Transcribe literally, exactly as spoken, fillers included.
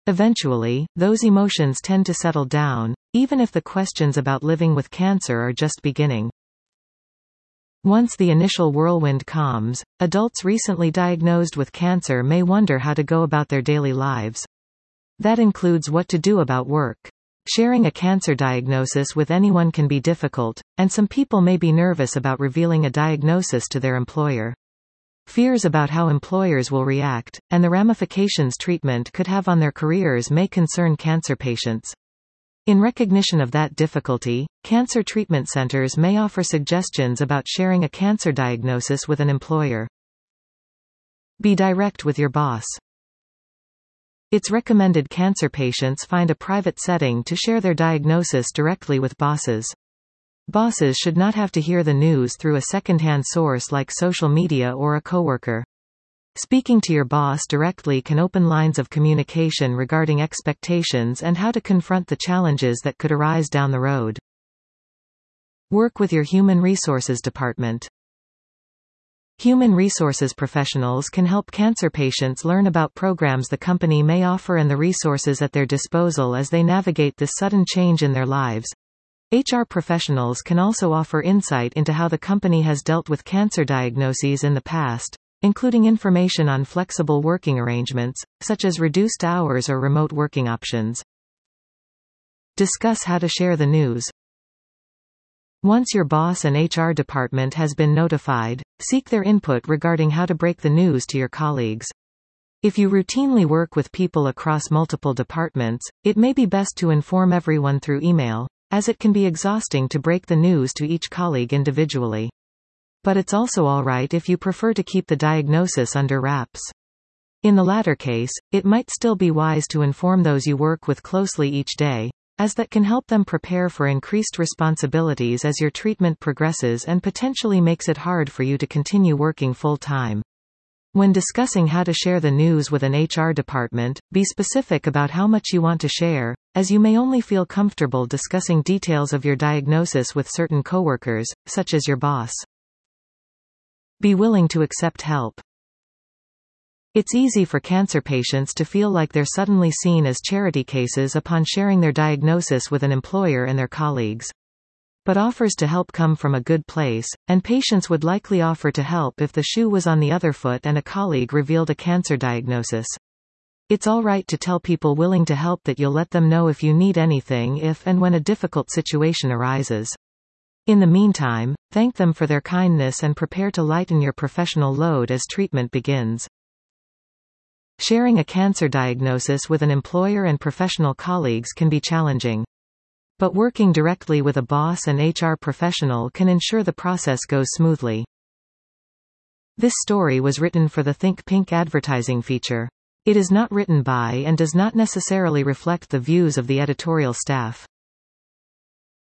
Eventually, those emotions tend to settle down, even if the questions about living with cancer are just beginning. Once the initial whirlwind calms, adults recently diagnosed with cancer may wonder how to go about their daily lives. That includes what to do about work. Sharing a cancer diagnosis with anyone can be difficult, and some people may be nervous about revealing a diagnosis to their employer. Fears about how employers will react, and the ramifications treatment could have on their careers may concern cancer patients. In recognition of that difficulty, cancer treatment centers may offer suggestions about sharing a cancer diagnosis with an employer. Be direct with your boss. It's recommended cancer patients find a private setting to share their diagnosis directly with bosses. Bosses should not have to hear the news through a secondhand source like social media or a coworker. Speaking to your boss directly can open lines of communication regarding expectations and how to confront the challenges that could arise down the road. Work with your human resources department. Human resources professionals can help cancer patients learn about programs the company may offer and the resources at their disposal as they navigate this sudden change in their lives. H R professionals can also offer insight into how the company has dealt with cancer diagnoses in the past, including information on flexible working arrangements, such as reduced hours or remote working options. Discuss how to share the news. Once your boss and H R department has been notified, seek their input regarding how to break the news to your colleagues. If you routinely work with people across multiple departments, it may be best to inform everyone through email, as it can be exhausting to break the news to each colleague individually. But it's also alright if you prefer to keep the diagnosis under wraps. In the latter case, it might still be wise to inform those you work with closely each day, as that can help them prepare for increased responsibilities as your treatment progresses and potentially makes it hard for you to continue working full-time. When discussing how to share the news with an H R department, be specific about how much you want to share, as you may only feel comfortable discussing details of your diagnosis with certain coworkers, such as your boss. Be willing to accept help. It's easy for cancer patients to feel like they're suddenly seen as charity cases upon sharing their diagnosis with an employer and their colleagues. But offers to help come from a good place, and patients would likely offer to help if the shoe was on the other foot and a colleague revealed a cancer diagnosis. It's alright to tell people willing to help that you'll let them know if you need anything if and when a difficult situation arises. In the meantime, thank them for their kindness and prepare to lighten your professional load as treatment begins. Sharing a cancer diagnosis with an employer and professional colleagues can be challenging. But working directly with a boss and H R professional can ensure the process goes smoothly. This story was written for the Think Pink advertising feature. It is not written by and does not necessarily reflect the views of the editorial staff.